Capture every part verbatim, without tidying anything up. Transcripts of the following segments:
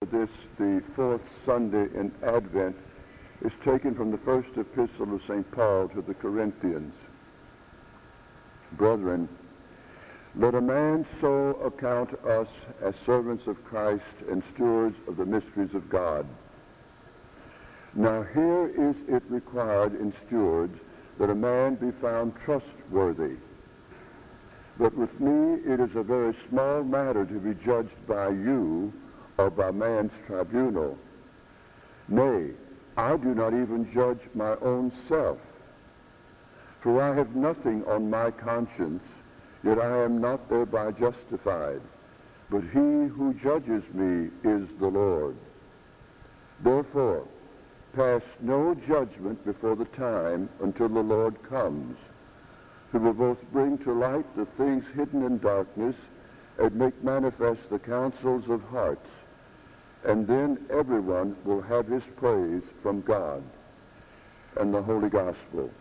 this, the fourth Sunday in Advent, is taken from the first epistle of Saint Paul to the Corinthians. Brethren, let a man so account us as servants of Christ and stewards of the mysteries of God. Now here is it required in stewards that a man be found trustworthy. But with me it is a very small matter to be judged by you or by man's tribunal. Nay, I do not even judge my own self. For I have nothing on my conscience, yet I am not thereby justified. But he who judges me is the Lord. Therefore, pass no judgment before the time until the Lord comes, who will both bring to light the things hidden in darkness and make manifest the counsels of hearts. And then everyone will have his praise from God. And the Holy Gospel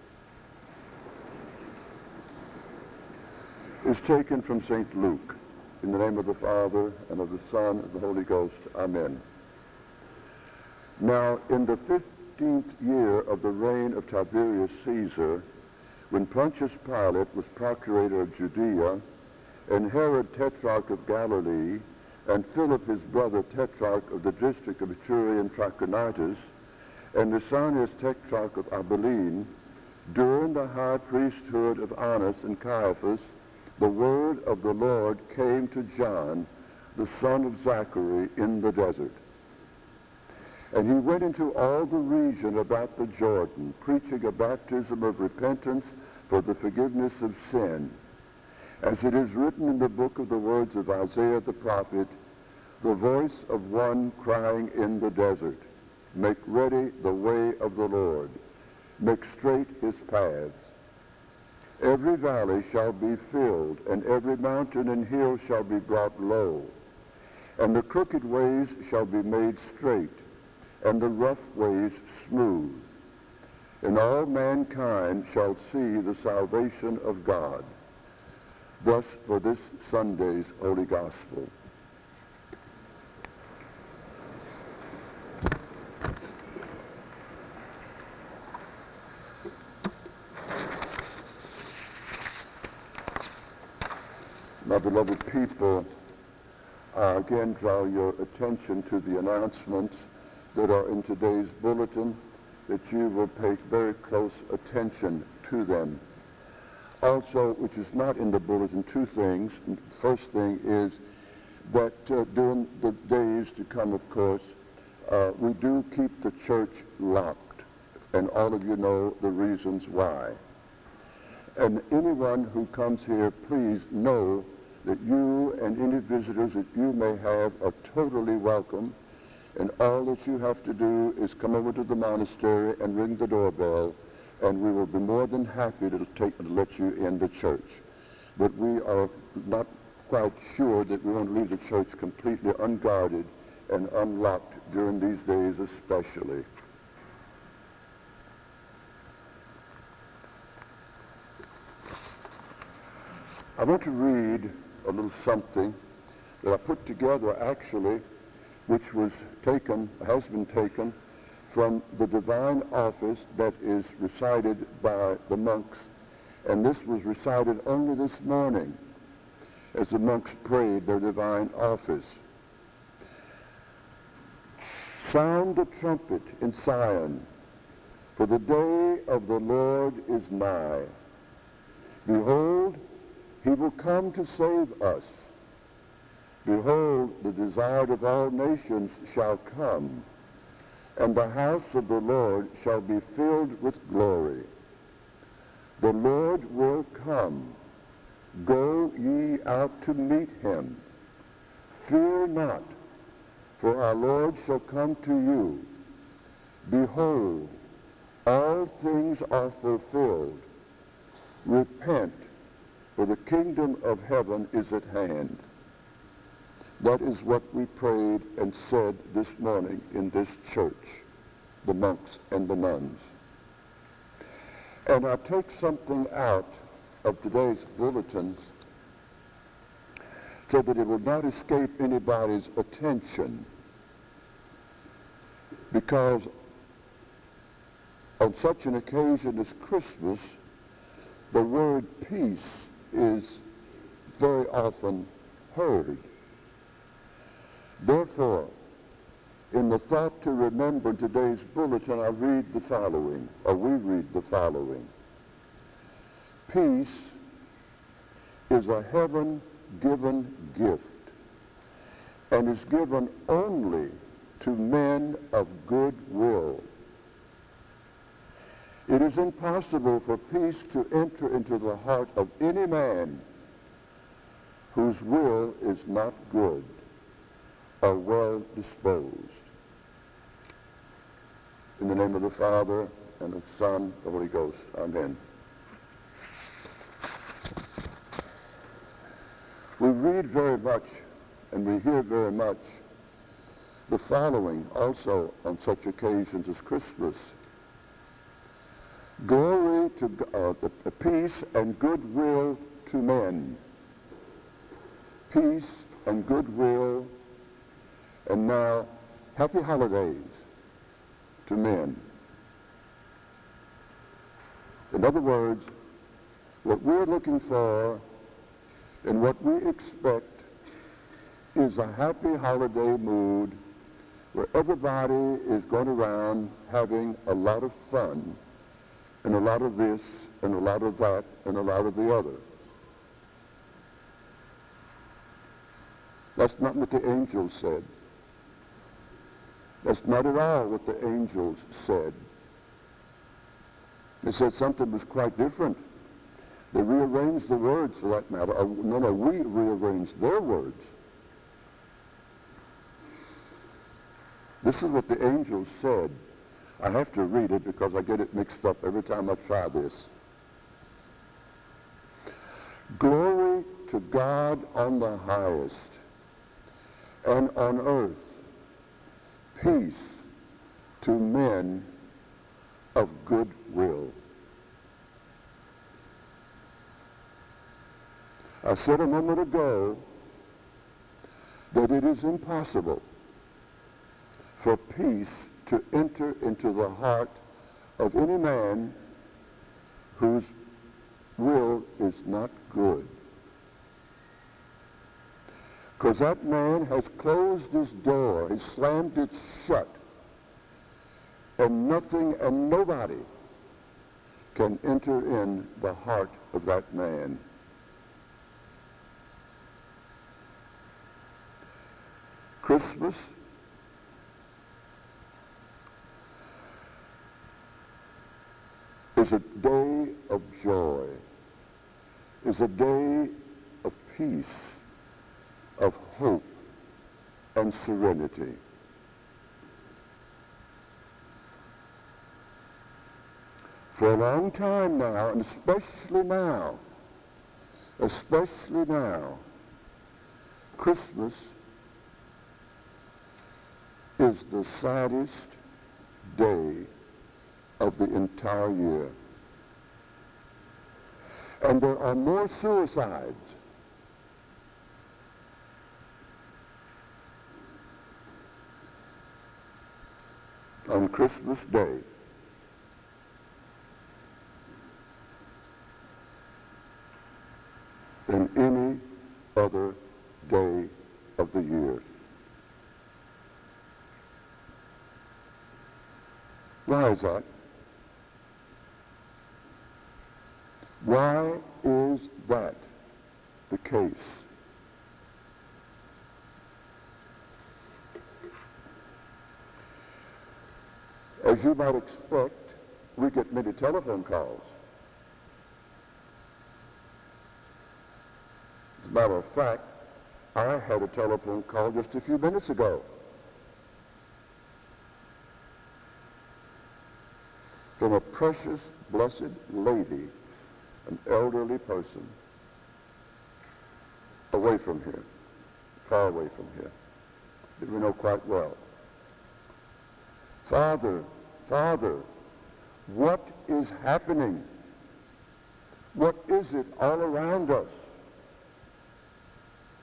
is taken from Saint Luke. In the name of the Father, and of the Son, and of the Holy Ghost. Amen. Now, in the fifteenth year of the reign of Tiberius Caesar, when Pontius Pilate was procurator of Judea, and Herod tetrarch of Galilee, and Philip his brother tetrarch of the district of Ituraea and Trachonitis, and Lysanias tetrarch of Abilene, during the high priesthood of Annas and Caiaphas, the word of the Lord came to John, the son of Zachary, in the desert. And he went into all the region about the Jordan, preaching a baptism of repentance for the forgiveness of sin. As it is written in the book of the words of Isaiah the prophet, the voice of one crying in the desert, make ready the way of the Lord, make straight his paths. Every valley shall be filled, and every mountain and hill shall be brought low, and the crooked ways shall be made straight, and the rough ways smooth. And all mankind shall see the salvation of God. Thus for this Sunday's Holy Gospel. My beloved people, I again draw your attention to the announcements that are in today's bulletin, that you will pay very close attention to them. Also, which is not in the bulletin, two things. First thing is that uh, during the days to come, of course, uh, we do keep the church locked, and all of you know the reasons why. And anyone who comes here, please know that you and any visitors that you may have are totally welcome, and all that you have to do is come over to the monastery and ring the doorbell, and we will be more than happy to take to let you in the church. But we are not quite sure that we want to leave the church completely unguarded and unlocked during these days especially. I want to read a little something that I put together actually, which was taken, has been taken from the divine office that is recited by the monks. And this was recited only this morning as the monks prayed their divine office. Sound the trumpet in Zion, for the day of the Lord is nigh. Behold, he will come to save us. Behold, the desired of all nations shall come, and the house of the Lord shall be filled with glory. The Lord will come. Go ye out to meet him. Fear not, for our Lord shall come to you. Behold, all things are fulfilled. Repent, for the kingdom of heaven is at hand. That is what we prayed and said this morning in this church, the monks and the nuns. And I take something out of today's bulletin so that it will not escape anybody's attention. because on such an occasion as Christmas, the word peace is very often heard. Therefore, in the thought to remember today's bulletin, I read the following, or we read the following. Peace is a heaven-given gift and is given only to men of good will. It is impossible for peace to enter into the heart of any man whose will is not good or well disposed. In the name of the Father, and the Son, and the Holy Ghost. Amen. We read very much, and we hear very much, the following also on such occasions as Christmas. Glory to uh, peace and goodwill to men. Peace and goodwill, and now happy holidays to men. In other words, what we're looking for and what we expect is a happy holiday mood where everybody is going around having a lot of fun and a lot of this and a lot of that and a lot of the other. That's not what the angels said. That's not at all what the angels said. They said something was quite different. They rearranged the words, for that matter. No, no, we rearranged their words. This is what the angels said. I have to read it because I get it mixed up every time I try this. Glory to God on the highest, and on earth peace to men of good will. I said a moment ago that it is impossible for peace to enter into the heart of any man whose will is not good. Because that man has closed his door, has slammed it shut, and nothing and nobody can enter in the heart of that man. Christmas is a day of joy, is a day of peace, of hope and serenity. For a long time now, and especially now, especially now, Christmas is the saddest day of the entire year. And there are more suicides on Christmas Day than any other day of the year. Why is that? Why is that the case? As you might expect, we get many telephone calls. As a matter of fact, I had a telephone call just a few minutes ago from a precious, blessed lady, an elderly person, away from here, far away from here, that we know quite well. Father, Father, what is happening? What is it all around us?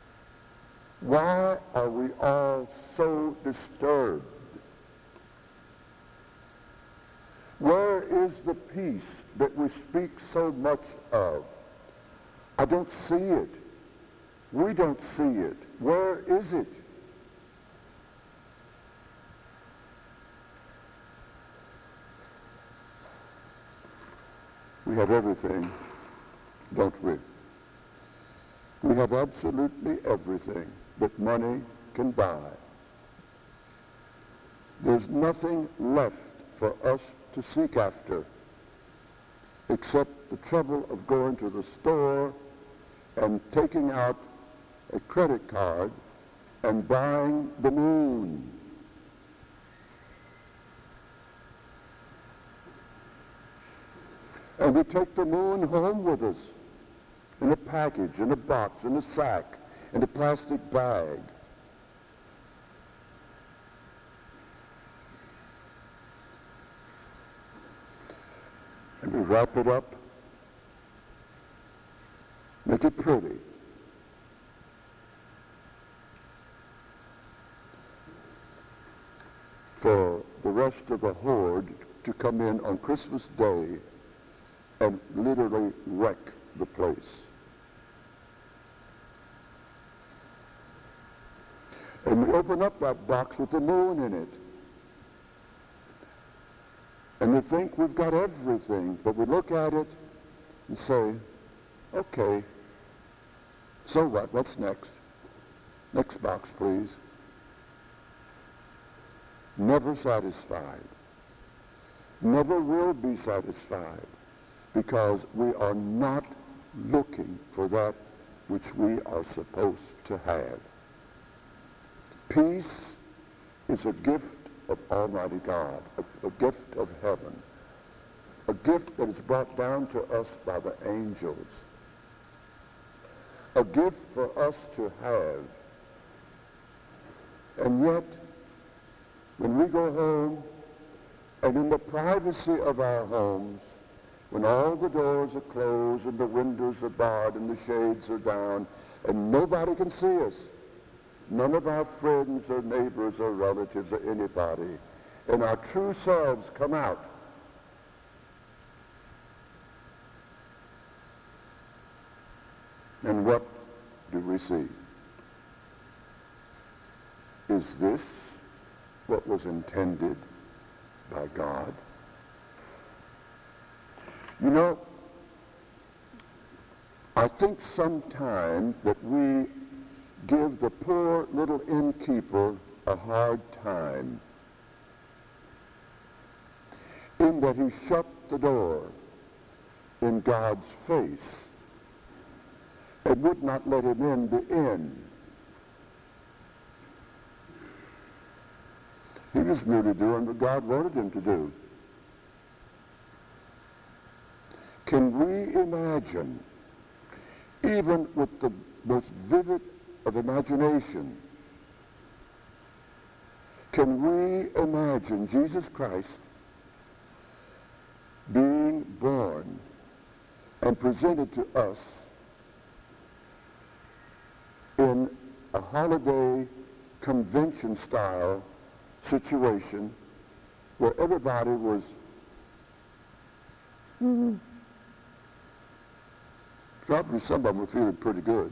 Why are we all so disturbed? is the peace that we speak so much of? I don't see it. We don't see it. Where is it? We have everything, don't we? We have absolutely everything that money can buy. There's nothing left for us to seek after except the trouble of going to the store and taking out a credit card and buying the moon. And we take the moon home with us in a package, in a box, in a sack, in a plastic bag. And we wrap it up, make it pretty. For the rest of the horde to come in on Christmas Day and literally wreck the place. And we open up that box with the moon in it. And we think we've got everything, but we look at it and say, okay, so what? What's next? Next box, please. Never satisfied. Never will be satisfied, because we are not looking for that which we are supposed to have. Peace is a gift of Almighty God, a, a gift of heaven, a gift that is brought down to us by the angels, a gift for us to have. And yet, when we go home, and in the privacy of our homes, when all the doors are closed and the windows are barred and the shades are down and nobody can see us, none of our friends or neighbors or relatives or anybody, and our true selves come out, and what do we see? Is this what was intended by God? You know, I think sometimes that we give the poor little innkeeper a hard time in that he shut the door in God's face and would not let him in the inn. He was merely doing what God wanted him to do. Can we imagine, even with the most vivid of imagination, can we imagine Jesus Christ being born and presented to us in a holiday convention style situation where everybody was mm, probably some of them were feeling pretty good,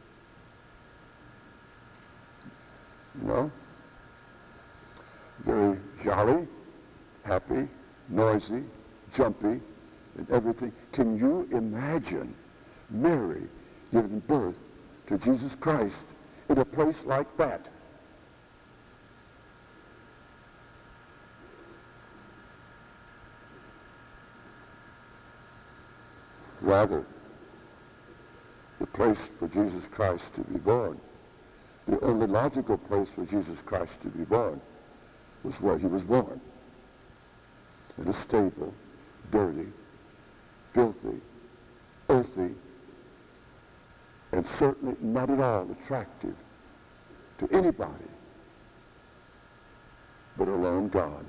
you know, very jolly, happy, noisy, jumpy, and everything. Can you imagine Mary giving birth to Jesus Christ in a place like that? Rather, the place for Jesus Christ to be born, the only logical place for Jesus Christ to be born, was where he was born. In a stable, dirty, filthy, earthy, and certainly not at all attractive to anybody but alone God.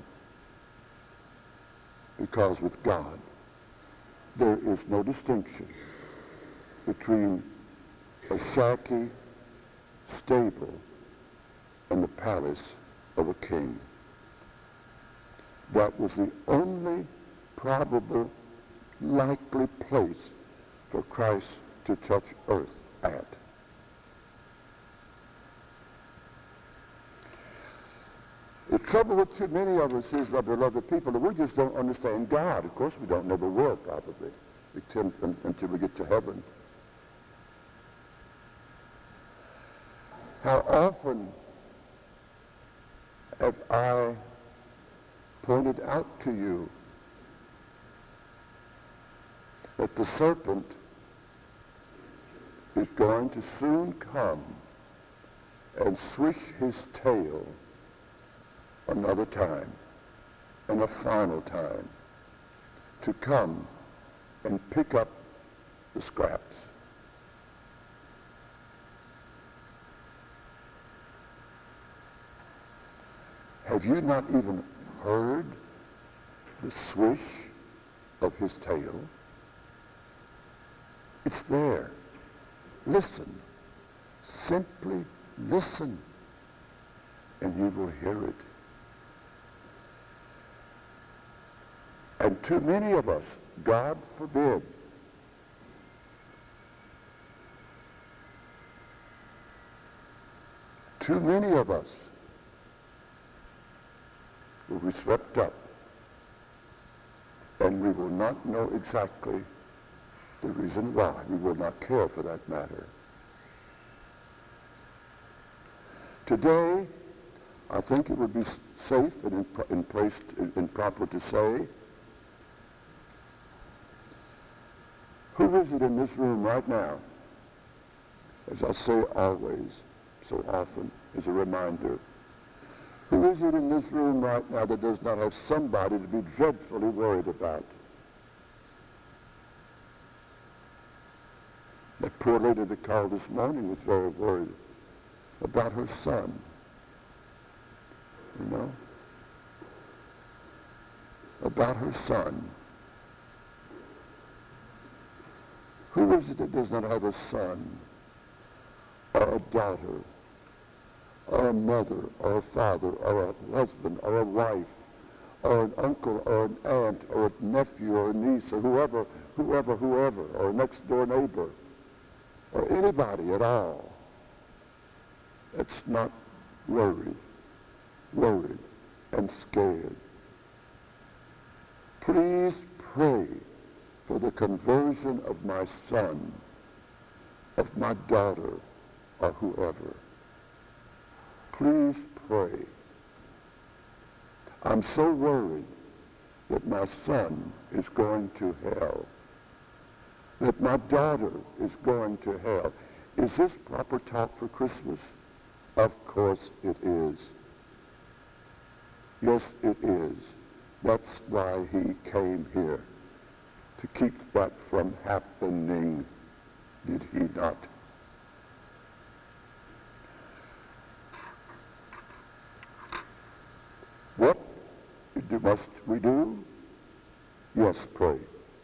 Because with God, there is no distinction between a shacky stable and the palace of a king. That was the only probable, likely place for Christ to touch earth at. The trouble with too many of us is, my beloved people, that we just don't understand God. Of course we don't, never will probably, until, until we get to heaven. How often have I pointed out to you that the serpent is going to soon come and swish his tail another time, and a final time, to come and pick up the scraps. Have you not even heard the swish of his tail? It's there. Listen. Simply listen, and you will hear it. And too many of us, God forbid, too many of us will be swept up, and we will not know exactly the reason why. We will not care for that matter. Today, I think it would be safe and in, in place and proper to say, who is it in this room right now, as I say always, so often, as a reminder, who is it in this room right now that does not have somebody to be dreadfully worried about? That poor lady that called this morning was very worried about her son, you know, about her son. Who is it that does not have a son, or a daughter, or a mother, or a father, or a husband, or a wife, or an uncle, or an aunt, or a nephew, or a niece, or whoever, whoever, whoever, or a next door neighbor, or anybody at all that's not worried, worried and scared? Please pray for the conversion of my son, of my daughter, or whoever. Please pray. I'm so worried that my son is going to hell, that my daughter is going to hell. Is this proper talk for Christmas? Of course it is. Yes, it is. That's why he came here, to keep that from happening, did he not? What must we do? Yes, pray.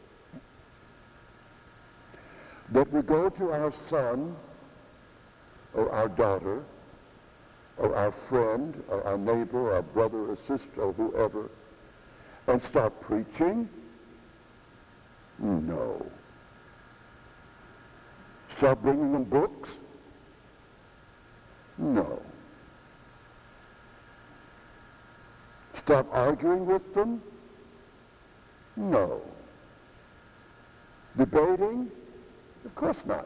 That we go to our son, or our daughter, or our friend, or our neighbor, or our brother, or sister, or whoever, and start preaching? No. Start bringing them books? No. Stop arguing with them? No. Debating? Of course not.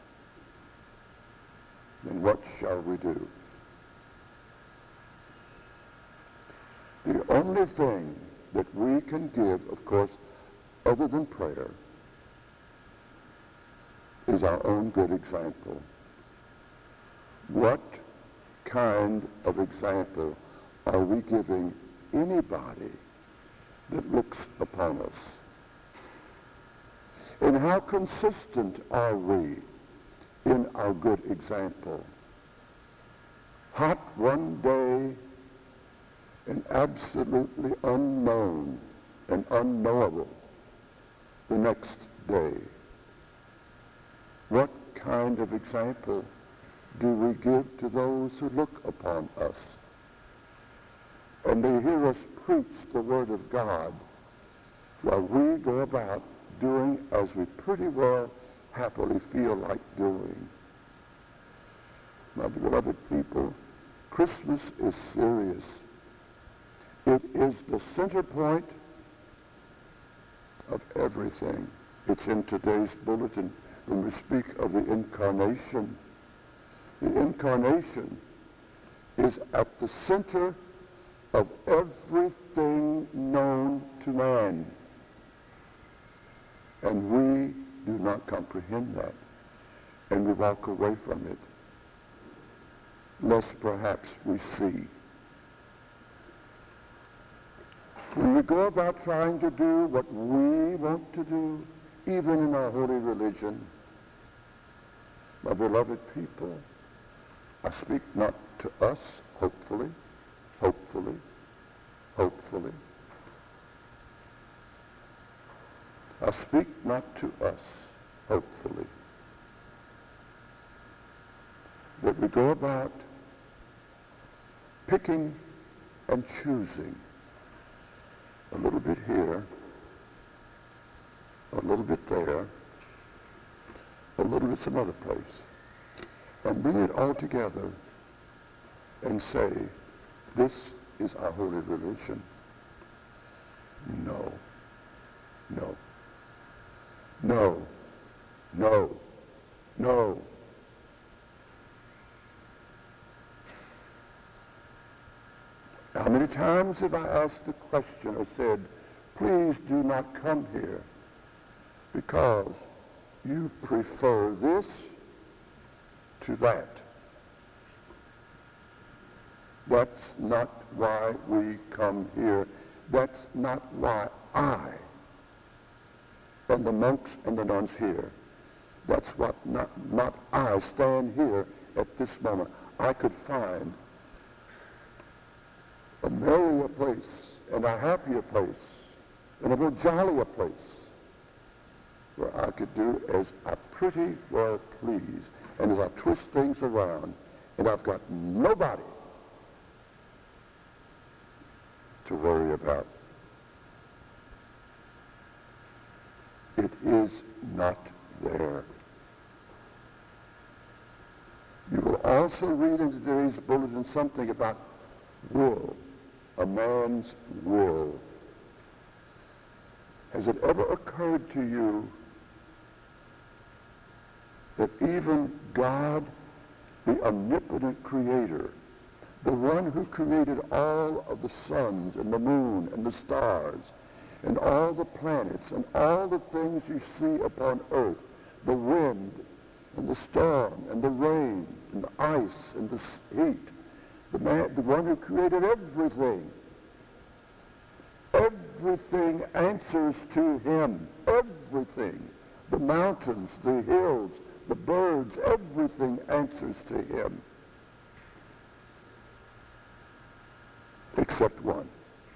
Then what shall we do? The only thing that we can give, of course, other than prayer, is our own good example. What kind of example are we giving anybody that looks upon us? And how consistent are we in our good example? Hot one day and absolutely unknown and unknowable the next day. What kind of example do we give to those who look upon us? And they hear us preach the Word of God, while we go about doing as we pretty well happily feel like doing. My beloved people, Christmas is serious. It is the center point of everything. It's in today's bulletin when we speak of the incarnation. The incarnation is at the center of everything known to man. And we do not comprehend that. And we walk away from it, lest perhaps we see. When we go about trying to do what we want to do, even in our holy religion, my beloved people, I speak not to us, hopefully, hopefully, hopefully. I speak not to us, hopefully, that we go about picking and choosing a little bit here, a little bit there, a little bit some other place, and bring it all together and say, this is our holy religion. No, no, no, no, no. How many times have I asked the question or said, please do not come here because you prefer this to that. That's not why we come here. That's not why I and the monks and the nuns here, that's what not, not I stand here at this moment. I could find a merrier place and a happier place and a more jollier place where I could do as I pretty well please and as I twist things around, and I've got nobody to worry about. It is not there. You will also read in today's bulletin something about will, a man's will. Has it ever occurred to you that even God, the omnipotent creator, the one who created all of the suns and the moon and the stars and all the planets and all the things you see upon earth, the wind and the storm and the rain and the ice and the heat, the man, the one who created everything, everything answers to him, everything. The mountains, the hills, the birds, everything answers to him. Except one.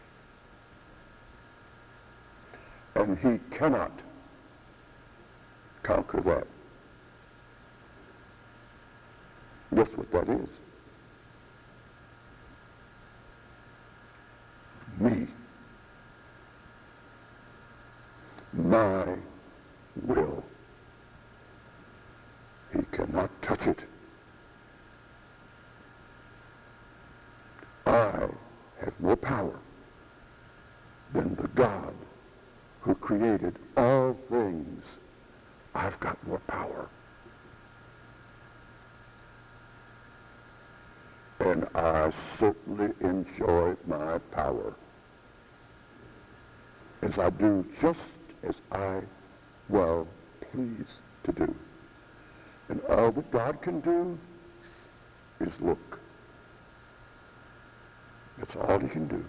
And he cannot conquer that. Guess what that is? Me. My will. He cannot touch it. I have more power than the God who created all things. I've got more power. And I certainly enjoy my power as I do just as I well please to do. And all that God can do is look. That's all he can do.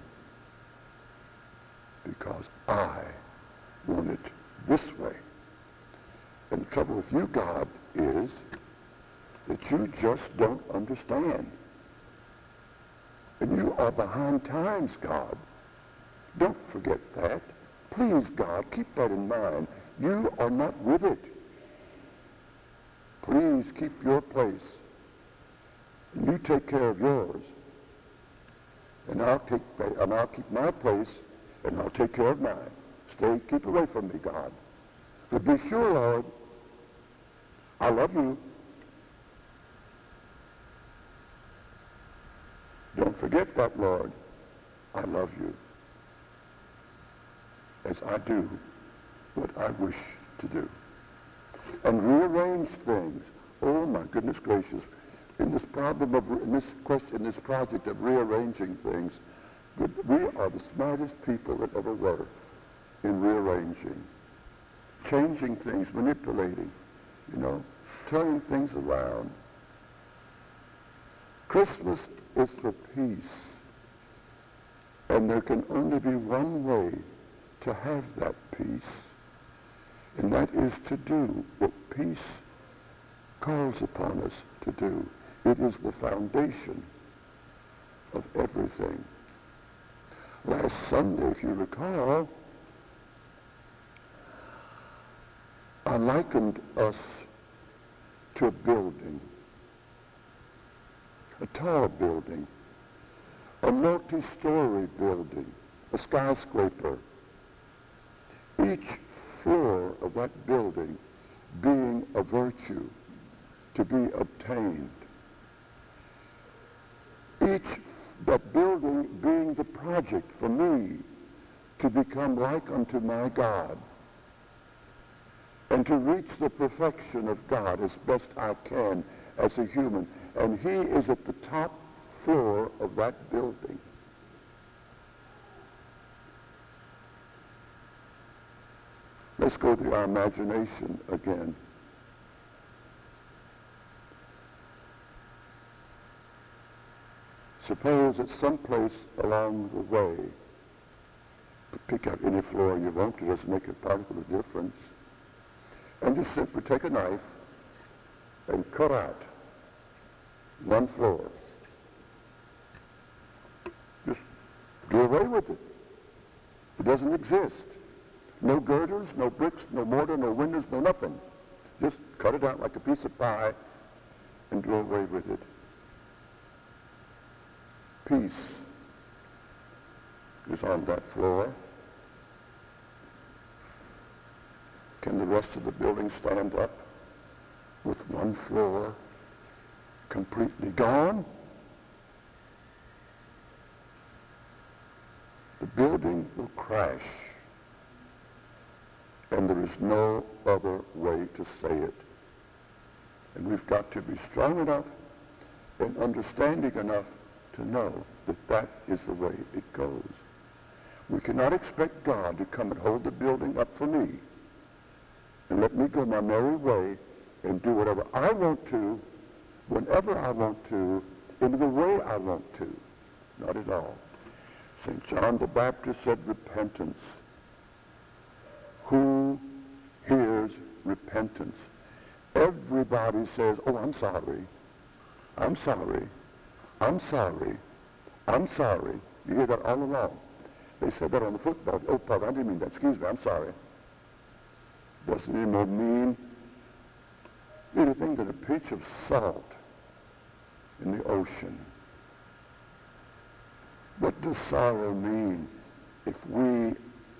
Because I want it this way. And the trouble with you, God, is that you just don't understand. And you are behind times, God. Don't forget that. Please, God, keep that in mind. You are not with it. Please keep your place. And you take care of yours. And I'll take and I'll keep my place, and I'll take care of mine. Stay, keep away from me, God. But be sure, Lord, I love you. Don't forget that, Lord. I love you as I do what I wish to do. And rearrange things. Oh my goodness gracious. In this problem of, in this question, in this project of rearranging things, we are the smartest people that ever were in rearranging. Changing things, manipulating, you know, turning things around. Christmas is for peace. And there can only be one way to have that peace. And that is to do what peace calls upon us to do. It is the foundation of everything. Last Sunday, if you recall, I likened us to a building, a tall building, a multi-story building, a skyscraper. Each floor of that building being a virtue to be obtained. Each, that building being the project for me to become like unto my God and to reach the perfection of God as best I can as a human. And he is at the top floor of that building. Let's go to our imagination again. Suppose at some place along the way, pick up any floor you want to, doesn't make a particle of difference, and just simply take a knife and cut out one floor. Just do away with it. It doesn't exist. No girders, no bricks, no mortar, no windows, no nothing. Just cut it out like a piece of pie and do away with it. Peace is on that floor. Can the rest of the building stand up with one floor completely gone? The building will crash, and there is no other way to say it. And we've got to be strong enough and understanding enough to know that that is the way it goes. We cannot expect God to come and hold the building up for me and let me go my merry way and do whatever I want to, whenever I want to, in the way I want to. Not at all. Saint John the Baptist said repentance. Who hears repentance? Everybody says, oh, I'm sorry. I'm sorry. I'm sorry. I'm sorry. You hear that all along. They said that on the football. Oh, pardon, I didn't mean that. Excuse me, I'm sorry. Doesn't any more mean anything than a pinch of salt in the ocean. What does sorrow mean if we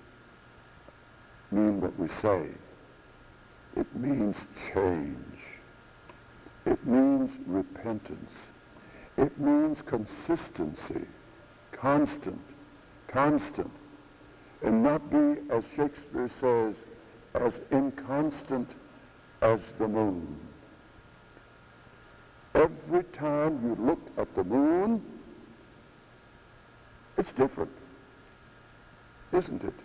mean what we say? It means change. It means repentance. It means consistency, constant, constant, and not be, as Shakespeare says, as inconstant as the moon. Every time you look at the moon, it's different, isn't it?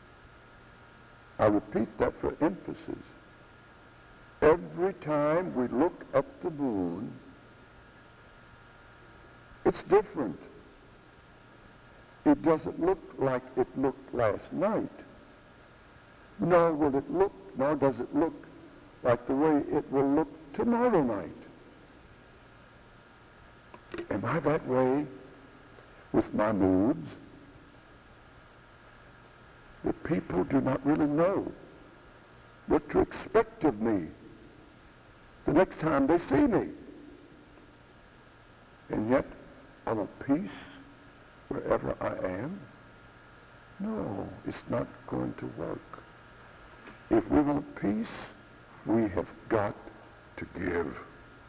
I repeat that for emphasis. Every time we look at the moon, it's different. It doesn't look like it looked last night. Nor will it look, nor does it look like the way it will look tomorrow night. Am I that way with my moods? The people do not really know what to expect of me the next time they see me. And yet, I want peace wherever I am. No, it's not going to work. If we want peace, we have got to give.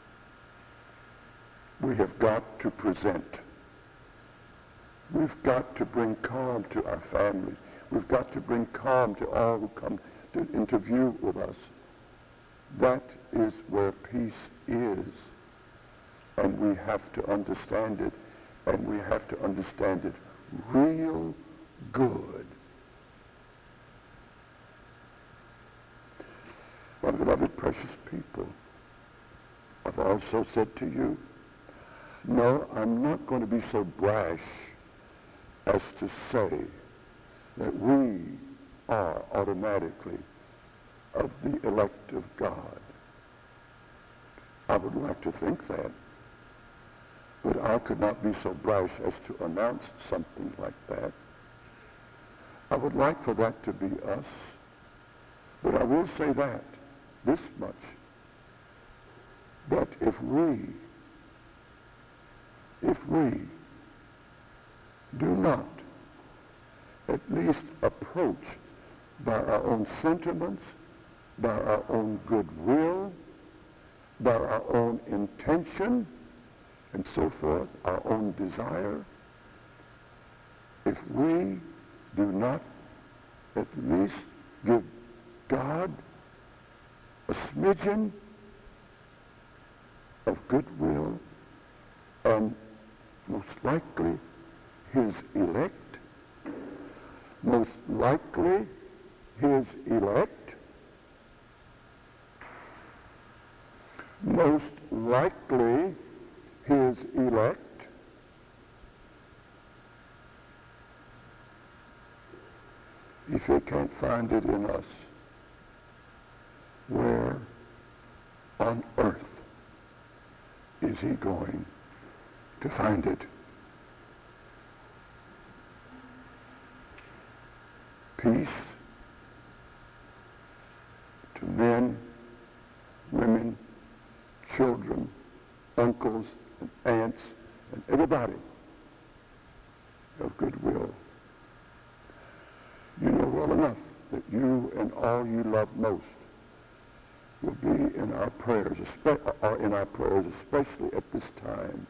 We have got to present. We've got to bring calm to our families. We've got to bring calm to all who come to interview with us. That is where peace is. And we have to understand it. And we have to understand it real good. My beloved, precious people, I've also said to you, no, I'm not going to be so brash as to say that we are automatically of the elect of God. I would like to think that, but I could not be so brash as to announce something like that. I would like for that to be us, but I will say that, this much, that if we, if we do not at least approach by our own sentiments, by our own goodwill, by our own intention, and so forth, our own desire, if we do not at least give God a smidgen of goodwill, and most likely his elect, most likely his elect, most likely his elect, if they can't find it in us, where on earth is he going to find it? Peace to men, women, children, uncles, and aunts, and everybody of goodwill. You know well enough that you and all you love most will be in our prayers, are in our prayers, especially at this time.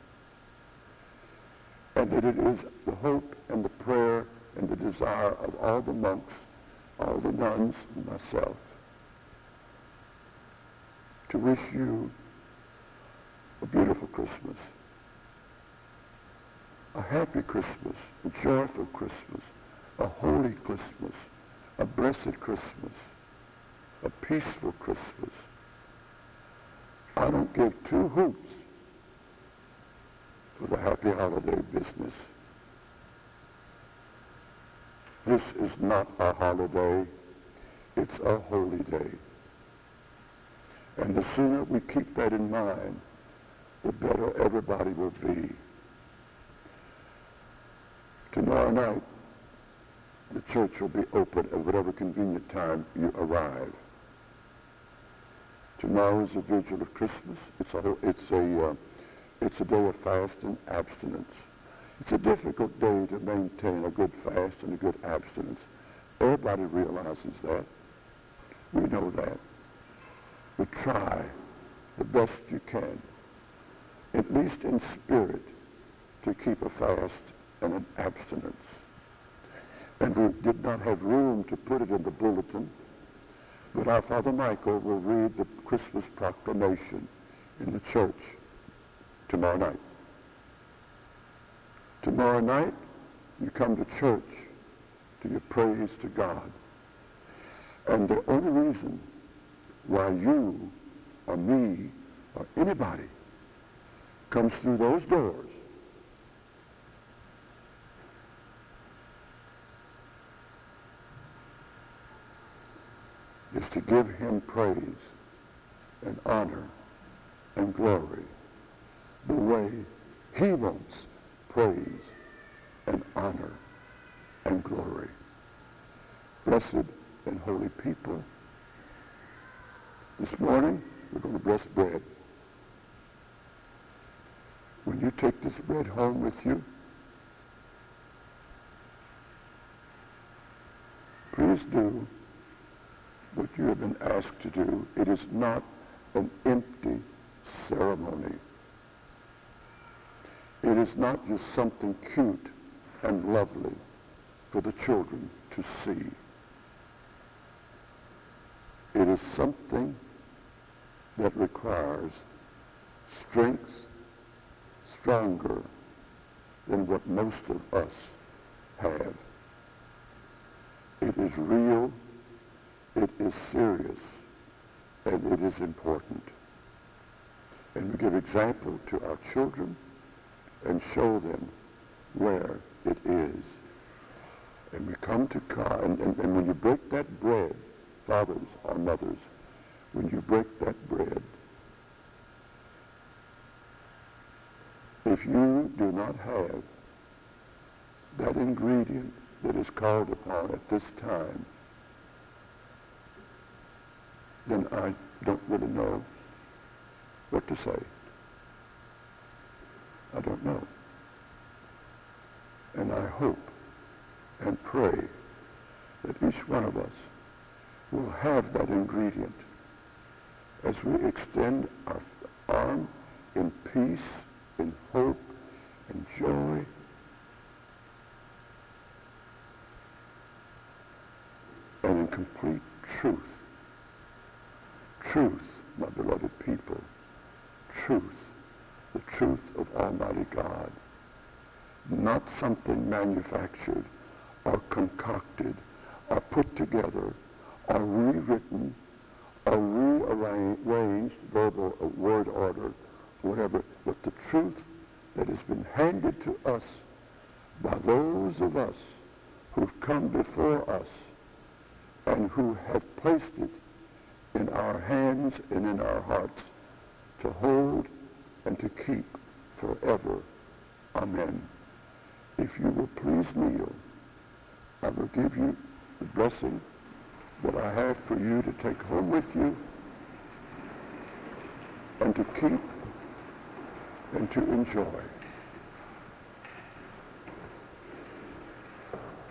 And that it is the hope and the prayer and the desire of all the monks, all the nuns, and myself, to wish you a beautiful Christmas, a happy Christmas, a joyful Christmas, a holy Christmas, a blessed Christmas, a peaceful Christmas. I don't give two hoots for the happy holiday business. This is not a holiday, it's a holy day. And the sooner we keep that in mind, the better everybody will be. Tomorrow night, the church will be open at whatever convenient time you arrive. Tomorrow is the vigil of Christmas. It's a, it's a, uh, it's a day of fast and abstinence. It's a difficult day to maintain a good fast and a good abstinence. Everybody realizes that. We know that. But try the best you can, at least in spirit, to keep a fast and an abstinence. And we did not have room to put it in the bulletin, but our Father Michael will read the Christmas proclamation in the church tomorrow night. Tomorrow night, you come to church to give praise to God. And the only reason why you or me or anybody comes through those doors is to give him praise and honor and glory the way he wants praise and honor and glory. Blessed and holy people, this morning we're going to bless bread. When you take this bread home with you, please do what you have been asked to do. It is not an empty ceremony. It is not just something cute and lovely for the children to see. It is something that requires strength stronger than what most of us have. It is real, it is serious, and it is important. And we give example to our children and show them where it is. And we come to God, and, and, and when you break that bread, fathers or mothers, when you break that bread, if you do not have that ingredient that is called upon at this time, then I don't really know what to say. I don't know. And I hope and pray that each one of us will have that ingredient as we extend our arm in peace, in hope, in joy, and in complete truth. Truth, my beloved people, truth, the truth of Almighty God, not something manufactured or concocted or put together or rewritten or rearranged, verbal or word order, whatever, but the truth that has been handed to us by those of us who've come before us and who have placed it in our hands and in our hearts to hold and to keep forever. Amen. If you will please kneel, I will give you the blessing that I have for you to take home with you and to keep and to enjoy.